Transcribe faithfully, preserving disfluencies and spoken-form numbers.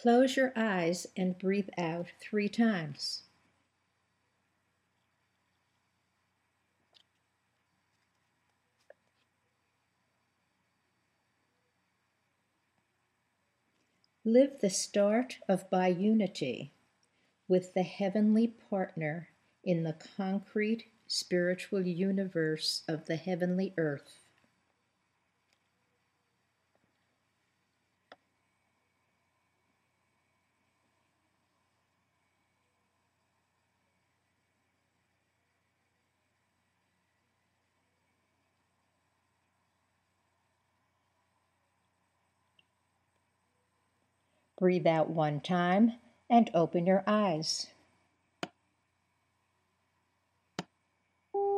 Close your eyes and breathe out three times. Live the start of bi-unity with the heavenly partner in the concrete spiritual universe of the heavenly earth. Breathe out one time and open your eyes.